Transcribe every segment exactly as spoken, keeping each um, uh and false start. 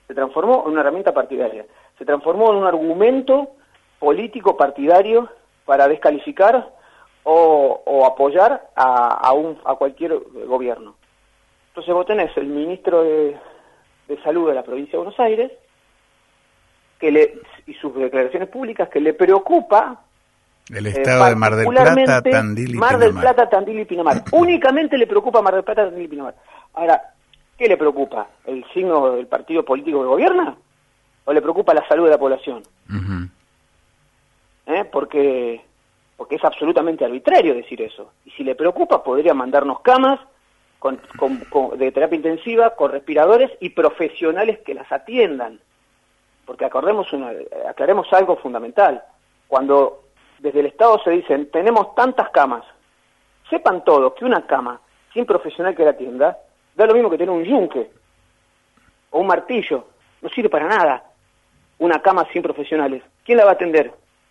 se transformó en una herramienta partidaria, se transformó en un argumento político partidario para descalificar o, o apoyar a, a, un, a cualquier gobierno. Entonces vos tenés el ministro de, de Salud de la provincia de Buenos Aires, que le, y sus declaraciones públicas, que le preocupa el estado eh, de Mar del Plata, Tandil y Mar del Plata, Tandil y Pinamar. Únicamente le preocupa Mar del Plata, Tandil y Pinamar. Ahora, ¿qué le preocupa? ¿El signo del partido político que gobierna? ¿O le preocupa la salud de la población? Uh-huh. ¿Eh? Porque, porque es absolutamente arbitrario decir eso. Y si le preocupa, podría mandarnos camas con, con, con, de terapia intensiva, con respiradores y profesionales que las atiendan. Porque acordemos una, aclaremos algo fundamental. Cuando desde el Estado se dicen, tenemos tantas camas, sepan todos que una cama sin profesional que la atienda, da lo mismo que tener un yunque o un martillo. No sirve para nada una cama sin profesionales. ¿Quién la va a atender?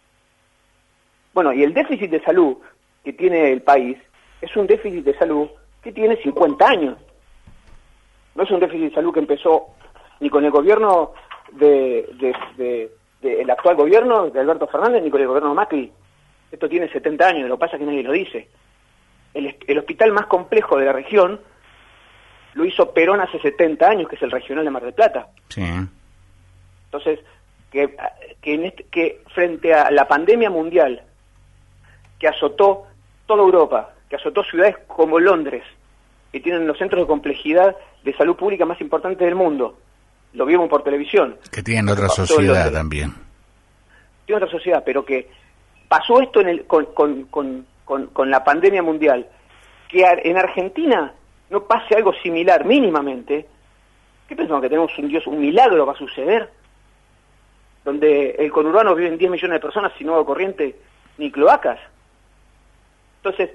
Bueno, y el déficit de salud que tiene el país es un déficit de salud que tiene cincuenta años. No es un déficit de salud que empezó ni con el gobierno de, de, de, de el actual gobierno de Alberto Fernández ni con el gobierno de Macri. Esto tiene setenta años, lo que pasa es que nadie lo dice. El, el hospital más complejo de la región lo hizo Perón hace setenta años, que es el regional de Mar del Plata. Sí. Entonces, que, que, en este, que frente a la pandemia mundial que azotó toda Europa, que azotó ciudades como Londres, que tienen los centros de complejidad de salud pública más importantes del mundo, lo vimos por televisión. Que tienen otra sociedad también. Tiene otra sociedad, pero que pasó esto en el, con, con, con, con, con la pandemia mundial, que en Argentina no pase algo similar mínimamente. ¿Qué pensamos? ¿Que tenemos un Dios, un milagro va a suceder? Donde el conurbano viven diez millones de personas sin agua corriente ni cloacas. Entonces,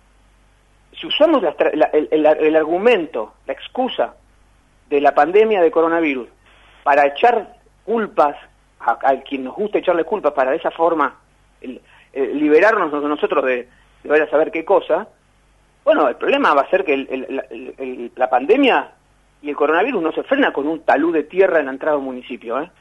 si usamos la, la, el, el, el argumento, la excusa de la pandemia de coronavirus para echar culpas a, a quien nos gusta echarle culpas, para de esa forma el, el liberarnos nosotros de, de vaya a saber qué cosa, bueno, el problema va a ser que el, el, el, el, la pandemia y el coronavirus no se frena con un talud de tierra en la entrada de un municipio, ¿eh?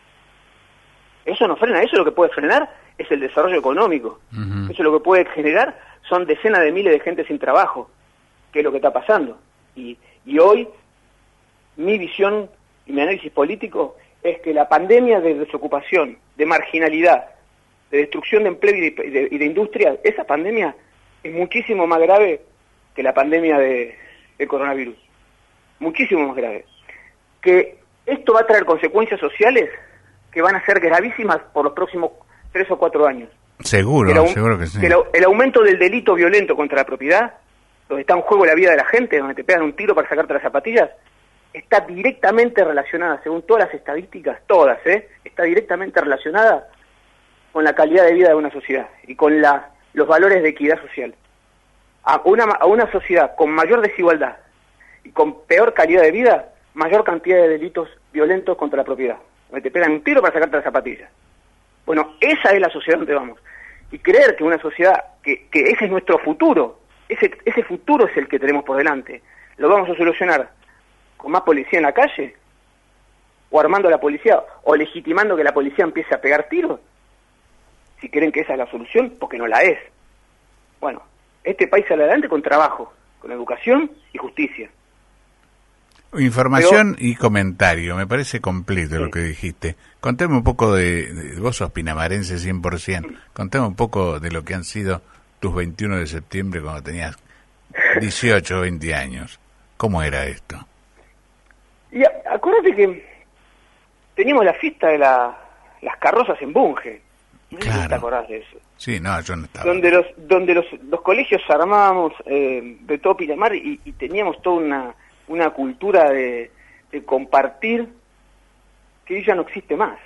Eso no frena, eso lo que puede frenar es el desarrollo económico. Uh-huh. Eso lo que puede generar son decenas de miles de gente sin trabajo, que es lo que está pasando. Y, y hoy, mi visión y mi análisis político es que la pandemia de desocupación, de marginalidad, de destrucción de empleo y de, y de, y de industria, esa pandemia es muchísimo más grave que la pandemia de, de coronavirus. Muchísimo más grave. Que esto va a traer consecuencias sociales que van a ser gravísimas por los próximos tres o cuatro años. Seguro, el, seguro que sí. Que el, el aumento del delito violento contra la propiedad, donde está en juego la vida de la gente, donde te pegan un tiro para sacarte las zapatillas, está directamente relacionada, según todas las estadísticas, todas, ¿eh? Está directamente relacionada con la calidad de vida de una sociedad y con la, los valores de equidad social. A una, a una sociedad con mayor desigualdad y con peor calidad de vida, mayor cantidad de delitos violentos contra la propiedad, donde te pegan un tiro para sacarte las zapatillas. Bueno, esa es la sociedad donde vamos. Y creer que una sociedad, que, que ese es nuestro futuro, ese, ese futuro es el que tenemos por delante, lo vamos a solucionar con más policía en la calle, o armando a la policía, o legitimando que la policía empiece a pegar tiros, si creen que esa es la solución, porque no la es. Bueno, este país sale adelante con trabajo, con educación y justicia. Información Pero, y comentario, me parece completo sí. Lo que dijiste. Contame un poco de, de vos sos pinamarense cien por ciento, contame un poco de lo que han sido tus veintiuno de septiembre cuando tenías dieciocho o veinte años. ¿Cómo era esto? Y acuérdate que teníamos la fiesta de la, las carrozas en Bunge. No claro. sé si te acordás de eso. Sí, no, yo no estaba. Donde los, donde los, los colegios armábamos eh, de todo Pinamar y, y teníamos toda una una cultura de, de compartir que ya no existe más.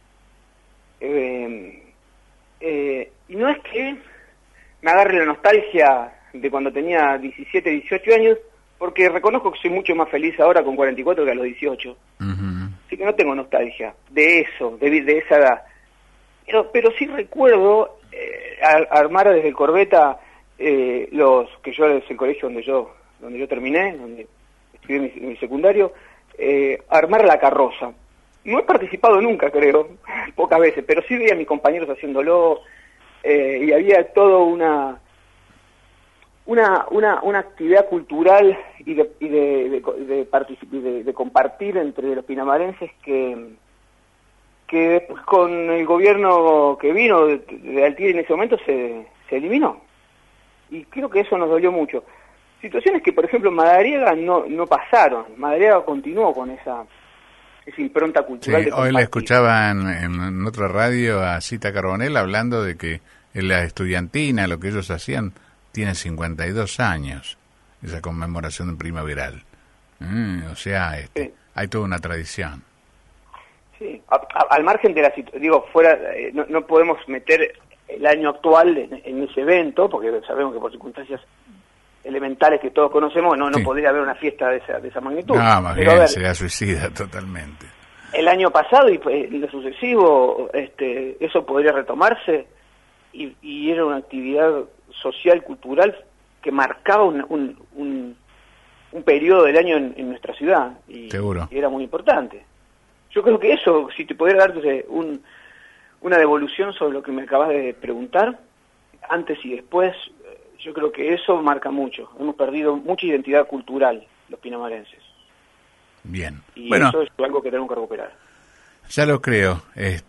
Eh, eh, y no es que me agarre la nostalgia de cuando tenía diecisiete, dieciocho años, porque reconozco que soy mucho más feliz ahora con cuarenta y cuatro que a los dieciocho. Uh-huh. Así que no tengo nostalgia de eso, de, de esa edad. Pero, pero sí recuerdo eh, armar desde el Corbeta eh, los que yo es el colegio donde yo donde yo terminé, donde estudié mi, mi secundario, eh, armar la carroza. no he participado nunca, creo, pocas veces, pero sí veía a mis compañeros haciéndolo, eh, y había todo una... Una, una, una actividad cultural y de, y de, de, de, particip- de, de compartir entre los pinamarenses que, que después con el gobierno que vino de, de Altieri en ese momento se, se eliminó. Y creo que eso nos dolió mucho. Situaciones que, por ejemplo, en Madariaga no, no pasaron. Madariaga continuó con esa, esa impronta cultural. Sí, de hoy la escuchaba en, en otra radio a Cita Carbonell hablando de que en la estudiantina, lo que ellos hacían, tiene cincuenta y dos años, esa conmemoración primaveral. Mm, o sea, este, sí. Hay toda una tradición. Sí, a, a, al margen de la situación, digo, fuera, eh, no, no podemos meter el año actual en, en ese evento, porque sabemos que por circunstancias elementales que todos conocemos, no, no sí. podría haber una fiesta de esa, de esa magnitud. No, más Pero bien, ver, sería suicida totalmente. El año pasado y en lo sucesivo, este, eso podría retomarse, y, y era una actividad social, cultural, que marcaba un, un, un, un periodo del año en, en nuestra ciudad, y, Seguro. y era muy importante. Yo creo que eso, si te pudiera darte un, una devolución sobre lo que me acabas de preguntar, antes y después, yo creo que eso marca mucho. Hemos perdido mucha identidad cultural, los pinamarenses. Bien. Y bueno, eso es algo que tenemos que recuperar. Ya lo creo.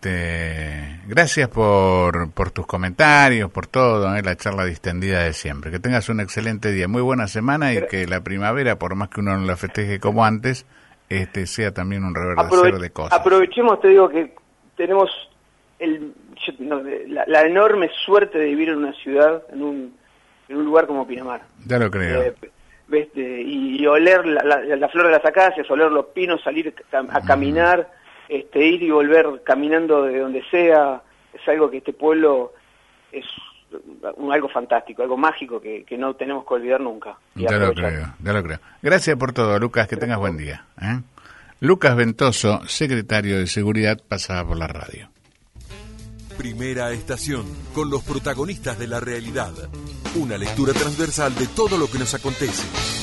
Este, gracias por, por tus comentarios, por todo, ¿eh? La charla distendida de siempre. Que tengas un excelente día, muy buena semana, y que la primavera, por más que uno no la festeje como antes, este sea también un reverdecer Aprove- de cosas. Aprovechemos, te digo que tenemos el, no, la, la enorme suerte de vivir en una ciudad, en un, en un lugar como Pinamar. Ya lo creo. Eh, ¿ves? Y, y oler la, la, la flor de las acacias, oler los pinos, salir a, a caminar. Mm. Este, ir y volver caminando de donde sea, es algo que este pueblo es un, algo fantástico, algo mágico que, que no tenemos que olvidar nunca. Ya lo creo, ya lo creo. Gracias por todo, Lucas, que tengas buen día. ¿eh? Lucas Ventoso, secretario de Seguridad, pasaba por la radio. Primera estación, con los protagonistas de la realidad. Una lectura transversal de todo lo que nos acontece.